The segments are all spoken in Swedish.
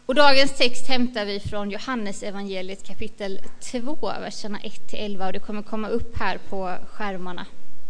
Och dagens text hämtar vi från Johannes evangeliet kapitel 2, verserna 1-11, och det kommer komma upp här på skärmarna.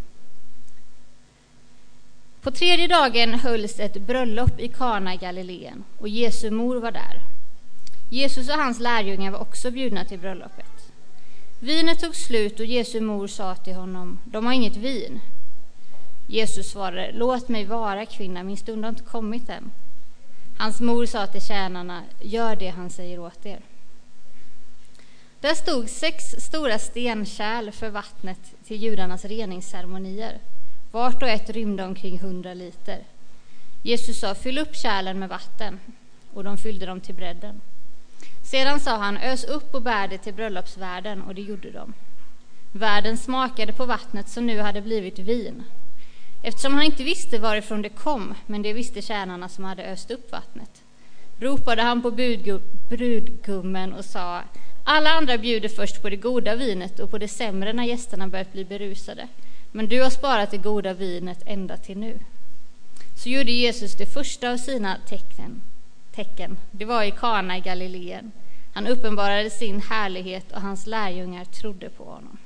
På tredje dagen hölls ett bröllop i Kana i Galileen, och Jesu mor var där. Jesus och hans lärjungar var också bjudna till bröllopet. Vinet tog slut och Jesu mor sa till honom: "De har inget vin." Jesus svarade: "Låt mig vara, kvinna, min stund har inte kommit än." Hans mor sa till tjänarna: "Gör det han säger åt er." Där stod 6 stora stenkärl för vattnet till judarnas reningsceremonier. Vart och ett rymde omkring 100 liter. Jesus sa: "Fyll upp kärlen med vatten." Och de fyllde dem till bredden. Sedan sa han: "Ös upp och bär det till bröllopsvärden." Och det gjorde de. Värden smakade på vattnet som nu hade blivit vin. Eftersom han inte visste varifrån det kom, men det visste tjänarna som hade öst upp vattnet, ropade han på brudgummen och sa: "Alla andra bjuder först på det goda vinet och på det sämre när gästerna börjat bli berusade. Men du har sparat det goda vinet ända till nu." Så gjorde Jesus det första av sina tecken. Det var i Kana i Galileen. Han uppenbarade sin härlighet och hans lärjungar trodde på honom.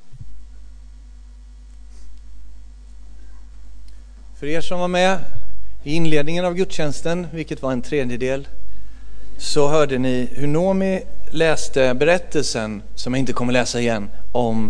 För er som var med i inledningen av gudstjänsten, vilket var en tredjedel, så hörde ni hur Nomi läste berättelsen, som jag inte kommer läsa igen, om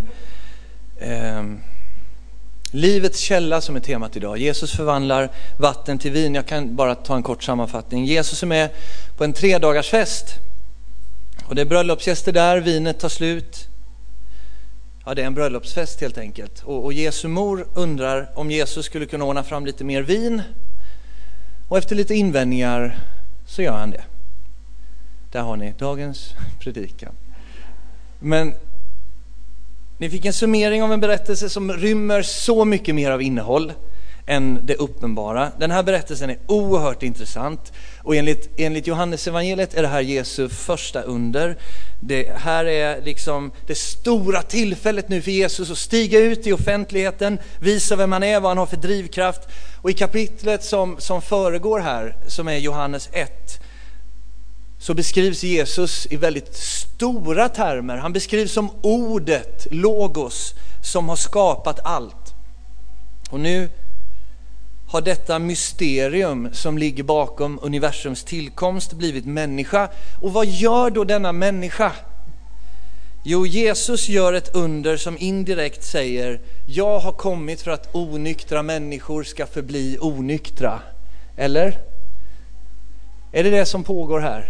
livets källa som är temat idag. Jesus förvandlar vatten till vin. Jag kan bara ta en kort sammanfattning. Jesus är med på en 3-dagarsfest. Och det är bröllopsgäster där, vinet tar slut. Ja, det är en bröllopsfest helt enkelt. Och Jesu mor undrar om Jesus skulle kunna ordna fram lite mer vin. Och efter lite invändningar så gör han det. Där har ni dagens predikan. Men ni fick en summering av en berättelse som rymmer så mycket mer av innehåll än det uppenbara. Den här berättelsen är oerhört intressant. Och enligt Johannes evangeliet är det här Jesu första under. Det här är liksom det stora tillfället nu för Jesus att stiga ut i offentligheten, visa vem han är, vad han har för drivkraft. Och i kapitlet som föregår här, som är Johannes 1, så beskrivs Jesus i väldigt stora termer. Han beskrivs som ordet, logos, som har skapat allt. Och nu har detta mysterium som ligger bakom universums tillkomst blivit människa. Och vad gör då denna människa? Jo, Jesus gör ett under som indirekt säger: jag har kommit för att onyktra människor ska förbli onyktra. Eller? Är det som pågår här?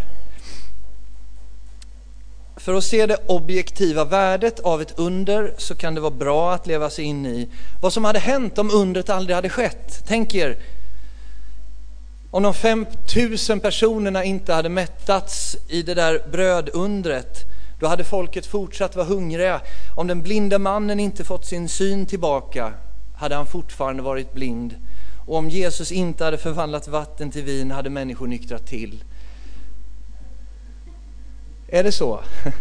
För att se det objektiva värdet av ett under så kan det vara bra att leva sig in i vad som hade hänt om undret aldrig hade skett. Tänk er, om de 5000 personerna inte hade mättats i det där brödundret, då hade folket fortsatt vara hungriga. Om den blinda mannen inte fått sin syn tillbaka, hade han fortfarande varit blind. Och om Jesus inte hade förvandlat vatten till vin, hade människor nyktrat till. Är det så?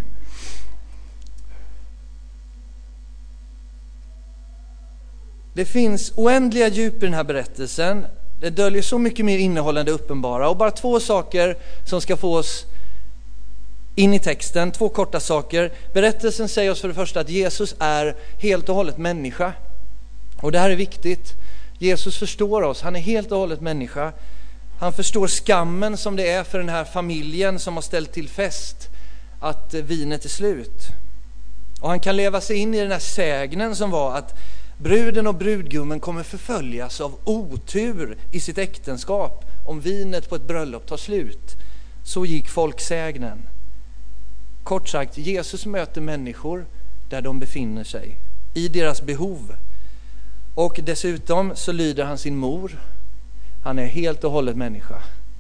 Det finns oändliga djup i den här berättelsen. Det döljer så mycket mer innehåll än det uppenbara. Och bara 2 saker som ska få oss in i texten. 2 korta saker. Berättelsen säger oss för det första att Jesus är helt och hållet människa. Och det här är viktigt. Jesus förstår oss. Han är helt och hållet människa. Han förstår skammen som det är för den här familjen som har ställt till fest att vinet är slut. Och han kan leva sig in i den här sägnen som var att bruden och brudgummen kommer förföljas av otur i sitt äktenskap om vinet på ett bröllop tar slut. Så gick folksägnen. Kort sagt, Jesus möter människor där de befinner sig, i deras behov. Och dessutom så lyder han sin mor. Han är helt och hållet människa.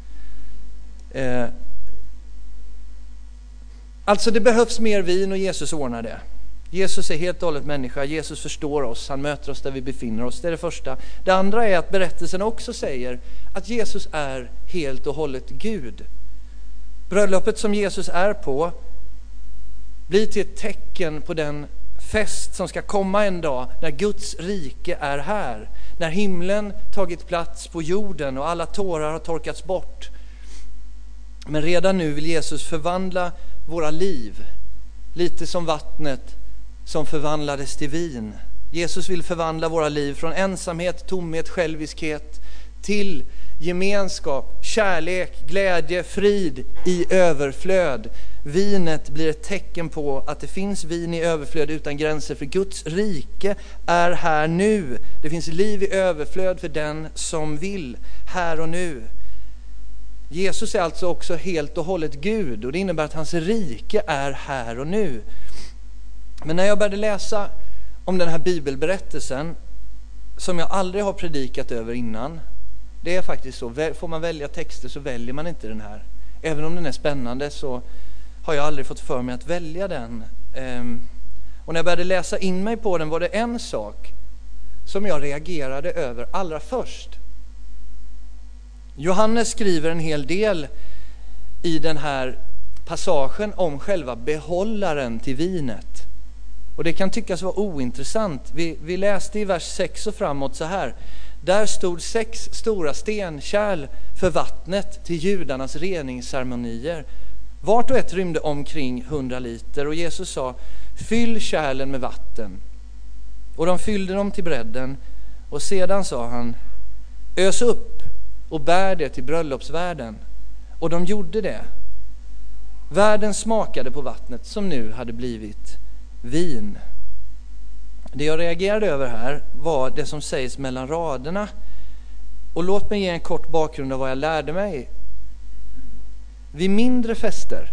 Alltså det behövs mer vin och Jesus ordnar det. Jesus är helt och hållet människa. Jesus förstår oss. Han möter oss där vi befinner oss. Det är det första. Det andra är att berättelsen också säger att Jesus är helt och hållet Gud. Bröllopet som Jesus är på blir till ett tecken på den fest som ska komma en dag när Guds rike är här. När himlen tagit plats på jorden och alla tårar har torkats bort. Men redan nu vill Jesus förvandla våra liv, lite som vattnet som förvandlades till vin. Jesus vill förvandla våra liv från ensamhet, tomhet, själviskhet till gemenskap, kärlek, glädje, frid i överflöd. Vinet blir ett tecken på att det finns vin i överflöd utan gränser, för Guds rike är här nu. Det finns liv i överflöd för den som vill, här och nu. Jesus är alltså också helt och hållet Gud, och det innebär att hans rike är här och nu. Men när jag började läsa om den här bibelberättelsen, som jag aldrig har predikat över innan, det är faktiskt så, får man välja texter så väljer man inte den här. Även om den är spännande så har jag aldrig fått för mig att välja den. Och när jag började läsa in mig på den var det en sak som jag reagerade över allra först. Johannes skriver en hel del i den här passagen om själva behållaren till vinet. Och det kan tyckas vara ointressant. Vi läste i vers 6 och framåt så här. Där stod 6 stora stenkärl för vattnet till judarnas reningsceremonier. Vart och ett rymde omkring 100 liter. Och Jesus sa, fyll kärlen med vatten. Och de fyllde dem till bredden. Och sedan sa han, ös upp och bär det till bröllopsvärden. Och de gjorde det. Värden smakade på vattnet som nu hade blivit vin. Det jag reagerade över här var det som sägs mellan raderna. Och låt mig ge en kort bakgrund av vad jag lärde mig. Vid mindre fester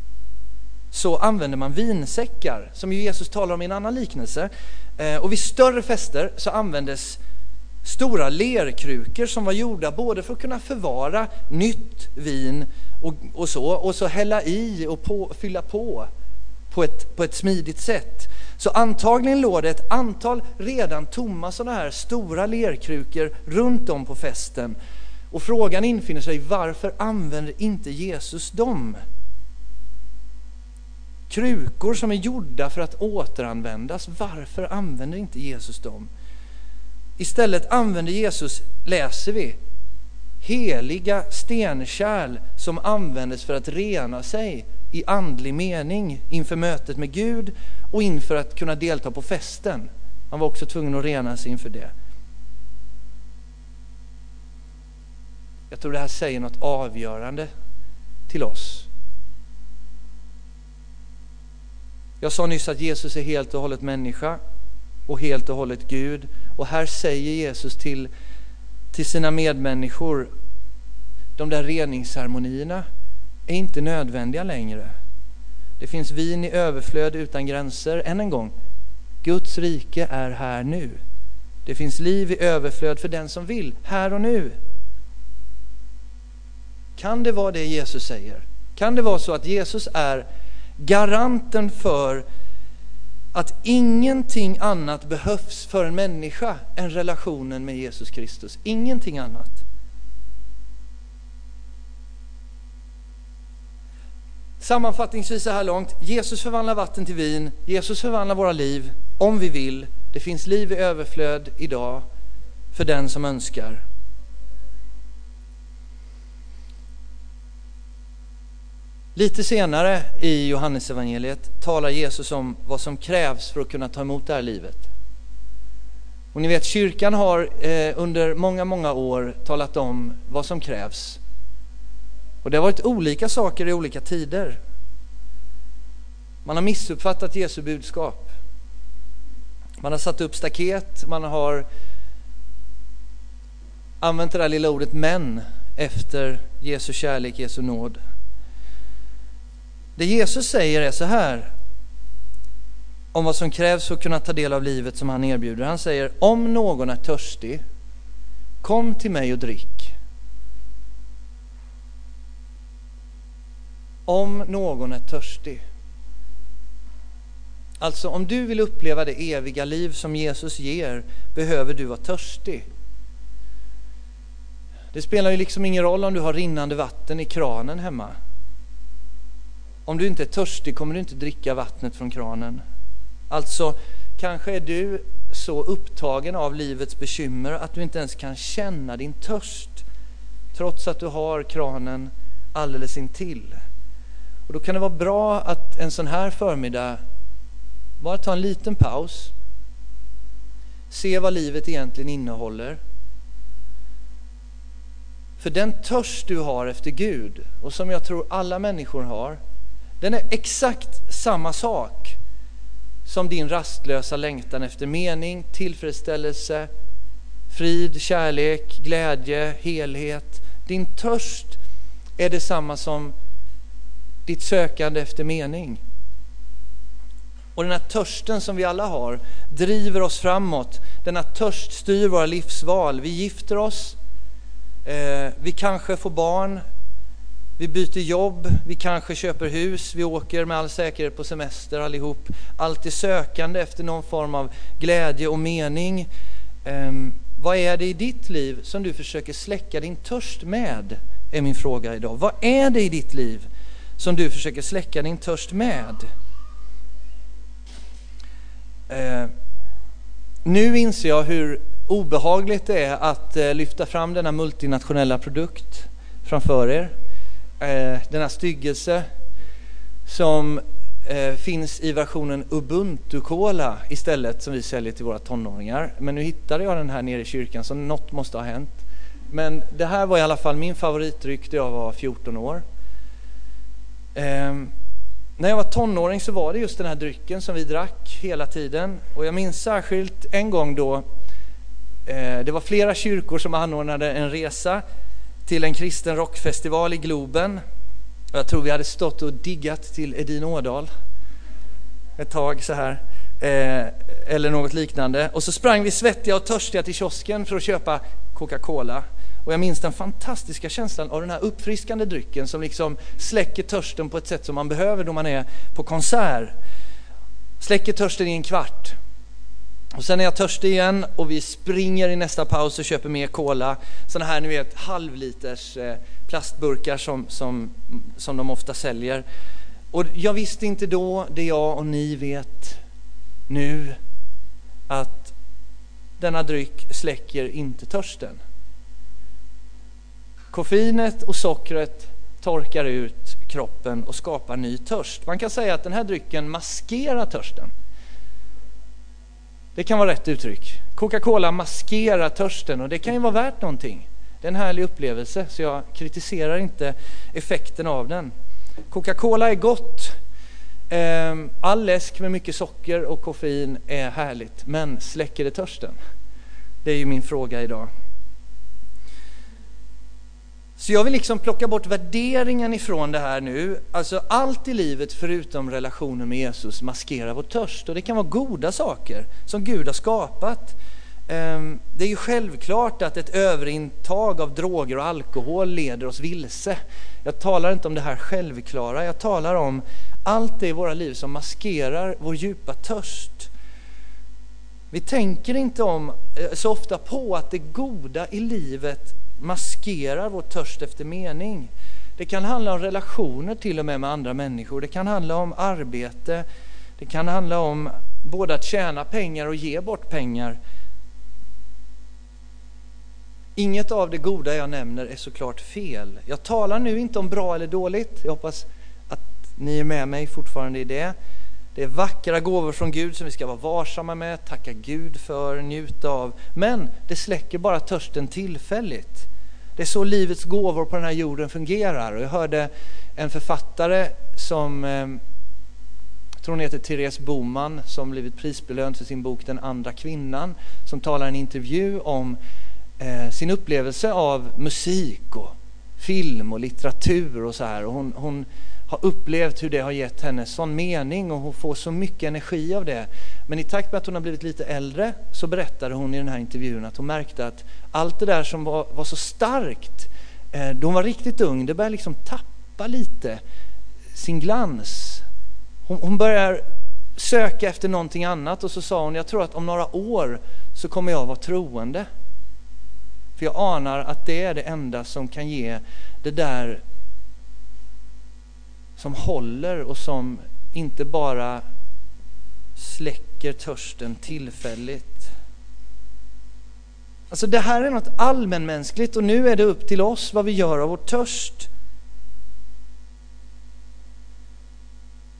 så använder man vinsäckar, som ju Jesus talar om i en annan liknelse. Och vid större fester så användes stora lerkrukor som var gjorda både för att kunna förvara nytt vin och så hälla i och fylla på ett smidigt sätt. Så antagligen låg det ett antal redan tomma sådana här stora lerkrukor runt om på festen. Och frågan infinner sig, varför använder inte Jesus dem? Krukor som är gjorda för att återanvändas, varför använder inte Jesus dem? Istället använder Jesus, läser vi, heliga stenkärl som användes för att rena sig i andlig mening inför mötet med Gud och inför att kunna delta på festen. Han var också tvungen att rena sig inför det. Jag tror det här säger något avgörande till oss. Jag sa nyss att Jesus är helt och hållet människa och helt och hållet Gud. Och här säger Jesus till sina medmänniskor, de där reningsceremonierna är inte nödvändiga längre. Det finns vin i överflöd utan gränser. Än en gång, Guds rike är här nu. Det finns liv i överflöd för den som vill, här och nu. Kan det vara det Jesus säger? Kan det vara så att Jesus är garanten för att ingenting annat behövs för en människa än relationen med Jesus Kristus? Ingenting annat. Sammanfattningsvis så här långt, Jesus förvandlar vatten till vin, Jesus förvandlar våra liv om vi vill. Det finns liv i överflöd idag för den som önskar. Lite senare i Johannesevangeliet talar Jesus om vad som krävs för att kunna ta emot det här livet. Och ni vet, kyrkan har under många år talat om vad som krävs. Och det har varit olika saker i olika tider. Man har missuppfattat Jesu budskap. Man har satt upp staket, man har använt det där lilla ordet men efter Jesu kärlek, Jesu nåd. Det Jesus säger är så här om vad som krävs för att kunna ta del av livet som han erbjuder. Han säger, om någon är törstig, kom till mig och drick. Om någon är törstig. Alltså om du vill uppleva det eviga liv som Jesus ger, behöver du vara törstig. Det spelar ju liksom ingen roll om du har rinnande vatten i kranen hemma. Om du inte är törstig kommer du inte dricka vattnet från kranen. Alltså, kanske är du så upptagen av livets bekymmer att du inte ens kan känna din törst, trots att du har kranen alldeles intill. Och då kan det vara bra att en sån här förmiddag bara ta en liten paus. Se vad livet egentligen innehåller. För den törst du har efter Gud, och som jag tror alla människor har, den är exakt samma sak som din rastlösa längtan efter mening, tillfredsställelse, frid, kärlek, glädje, helhet. Din törst är detsamma som ditt sökande efter mening. Och den här törsten som vi alla har driver oss framåt. Den här törst styr våra livsval. Vi gifter oss, vi kanske får barn, vi byter jobb, vi kanske köper hus, vi åker med all säkerhet på semester allihop. Allt är sökande efter någon form av glädje och mening. Vad är det i ditt liv som du försöker släcka din törst med? Är min fråga idag. Vad är det i ditt liv som du försöker släcka din törst med? Nu inser jag hur obehagligt det är att lyfta fram denna multinationella produkt framför er. Denna styggelse som finns i versionen Ubuntu Cola istället, som vi säljer till våra tonåringar. Men nu hittade jag den här nere i kyrkan, så något måste ha hänt. Men det här var i alla fall min favoritdryck när jag var 14 år. När jag var tonåring så var det just den här drycken som vi drack hela tiden. Och jag minns särskilt en gång då det var flera kyrkor som anordnade en resa till en kristen rockfestival i Globen. Och jag tror vi hade stått och diggat till Edin Ådal ett tag så här. Eller något liknande. Och så sprang vi svettiga och törstiga till kiosken för att köpa Coca-Cola. Och jag minns den fantastiska känslan av den här uppfriskande drycken som liksom släcker törsten på ett sätt som man behöver då man är på konsert. Släcker törsten i en kvart. Och sen är jag törstig igen och vi springer i nästa paus och köper mer cola. Såna här, ni vet, halvliters plastburkar som de ofta säljer. Och jag visste inte då, det jag och ni vet nu, att denna dryck släcker inte törsten. Koffeinet och sockret torkar ut kroppen och skapar ny törst. Man kan säga att den här drycken maskerar törsten. Det kan vara rätt uttryck. Coca-Cola maskerar törsten och det kan ju vara värt någonting. Det är en härlig upplevelse, så jag kritiserar inte effekten av den. Coca-Cola är gott. All läsk med mycket socker och koffein är härligt, men släcker det törsten? Det är ju min fråga idag. Så jag vill liksom plocka bort värderingen ifrån det här nu. Alltså allt i livet förutom relationen med Jesus maskerar vår törst. Och det kan vara goda saker som Gud har skapat. Det är ju självklart att ett överintag av droger och alkohol leder oss vilse. Jag talar inte om det här självklara. Jag talar om allt det i våra liv som maskerar vår djupa törst. Vi tänker inte om så ofta på att det goda i livet maskerar vår törst efter mening. Det kan handla om relationer till och med andra människor. Det kan handla om arbete. Det kan handla om både att tjäna pengar och ge bort pengar. Inget av det goda jag nämner är såklart fel. Jag talar nu inte om bra eller dåligt. Jag hoppas att ni är med mig fortfarande i det. Det är vackra gåvor från Gud som vi ska vara varsamma med, tacka Gud för, njuta av. Men det släcker bara törsten tillfälligt. Det är så livets gåvor på den här jorden fungerar. Och jag hörde en författare som, jag tror hon heter Therese Boman, som blivit prisbelönt för sin bok Den andra kvinnan, som talar i en intervju om sin upplevelse av musik och film och litteratur och så här. Och hon har upplevt hur det har gett henne sån mening och hon får så mycket energi av det. Men i takt med att hon har blivit lite äldre så berättade hon i den här intervjun att hon märkte att allt det där som var så starkt då hon var riktigt ung, det började liksom tappa lite sin glans. Hon börjar söka efter någonting annat och så sa hon, jag tror att om några år så kommer jag vara troende. För jag anar att det är det enda som kan ge det där som håller och som inte bara släcker törsten tillfälligt. Alltså det här är något allmänmänskligt och nu är det upp till oss vad vi gör av vår törst.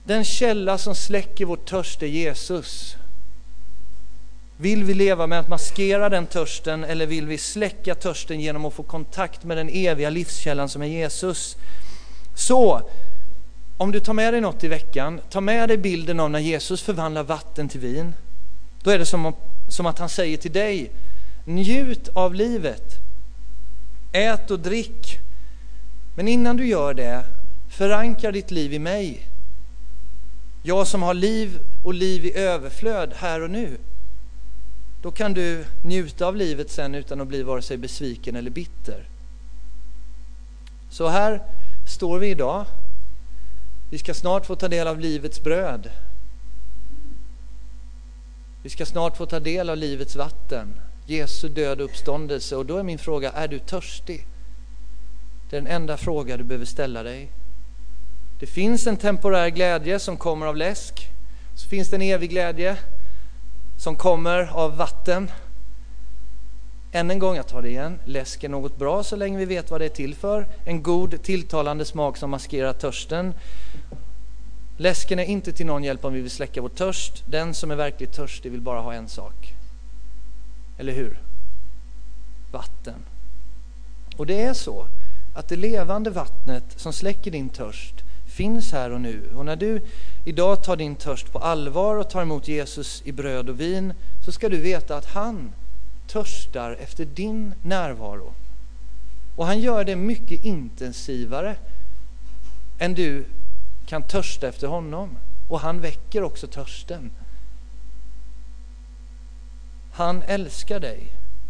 Den källa som släcker vår törst är Jesus. Vill vi leva med att maskera den törsten, eller vill vi släcka törsten genom att få kontakt med den eviga livskällan som är Jesus? Så, om du tar med dig något i veckan, ta med dig bilden av när Jesus förvandlar vatten till vin. Då är det som att han säger till dig: njut av livet, ät och drick. Men innan du gör det, förankra ditt liv i mig. Jag som har liv och liv i överflöd här och nu. Då kan du njuta av livet sen utan att bli vare sig besviken eller bitter. Så här står vi idag. Vi ska snart få ta del av livets bröd. Vi ska snart få ta del av livets vatten. Jesu död och uppståndelse. Och då är min fråga: är du törstig? Det är den enda fråga du behöver ställa dig. Det finns en temporär glädje som kommer av läsk. Så finns det en evig glädje som kommer av vatten. Än en gång, jag tar det igen. Läsk är något bra så länge vi vet vad det är till för. En god, tilltalande smak som maskerar törsten. Läsken är inte till någon hjälp om vi vill släcka vår törst. Den som är verkligt törstig vill bara ha en sak. Eller hur? Vatten. Och det är så att det levande vattnet som släcker din törst finns här och nu. Och när du idag tar din törst på allvar och tar emot Jesus i bröd och vin, så ska du veta att han törstar efter din närvaro. Och han gör det mycket intensivare än du kan törsta efter honom. Och han väcker också törsten. Han älskar dig.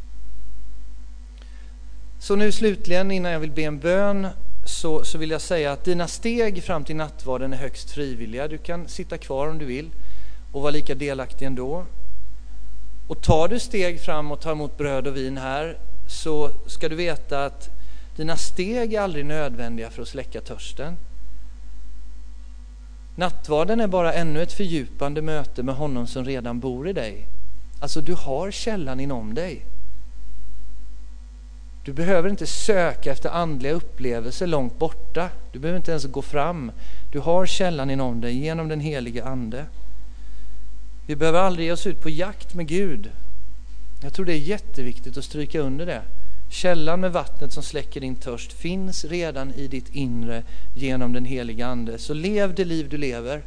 Så nu slutligen, innan jag vill be en bön, så vill jag säga att dina steg fram till nattvarden är högst frivilliga. Du kan sitta kvar om du vill och vara lika delaktig ändå. Och tar du steg fram och tar emot bröd och vin här, så ska du veta att dina steg är aldrig nödvändiga för att släcka törsten. Nattvarden är bara ännu ett fördjupande möte med honom som redan bor i dig. Alltså, du har källan inom dig. Du behöver inte söka efter andliga upplevelser långt borta. Du behöver inte ens gå fram. Du har källan inom dig genom den helige ande. Vi behöver aldrig ge oss ut på jakt med Gud. Jag tror det är jätteviktigt att stryka under det. Källan med vattnet som släcker din törst finns redan i ditt inre genom den helige ande. Så lev det liv du lever.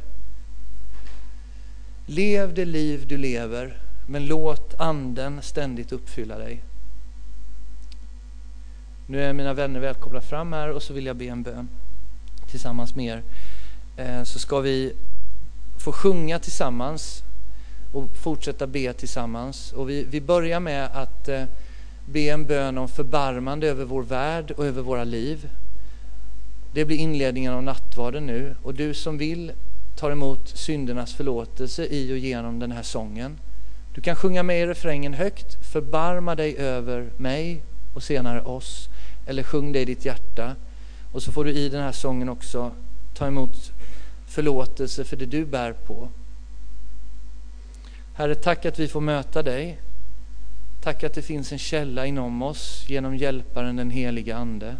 Lev det liv du lever, men låt anden ständigt uppfylla dig. Nu är mina vänner välkomna fram här, och så vill jag be en bön tillsammans med er. Så ska vi få sjunga tillsammans och fortsätta be tillsammans. Och vi börjar med att be en bön om förbarmande över vår värld och över våra liv. Det blir inledningen av nattvarden nu. Och du som vill tar emot syndernas förlåtelse i och genom den här sången. Du kan sjunga med i refrängen högt: förbarma dig över mig och senare oss. Eller sjung det i ditt hjärta. Och så får du i den här sången också ta emot förlåtelse för det du bär på. Herre, tack att vi får möta dig. Tack att det finns en källa inom oss genom hjälparen den heliga ande.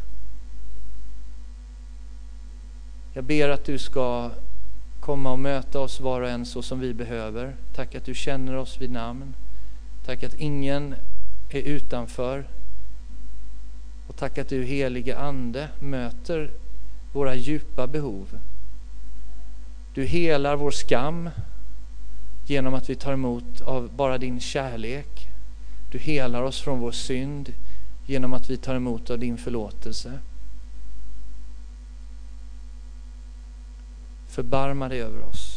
Jag ber att du ska komma och möta oss var och en så som vi behöver. Tack att du känner oss vid namn. Tack att ingen är utanför. Och tack att du, helige ande, möter våra djupa behov. Du helar vår skam genom att vi tar emot av bara din kärlek. Du helar oss från vår synd genom att vi tar emot av din förlåtelse. Förbarma dig över oss.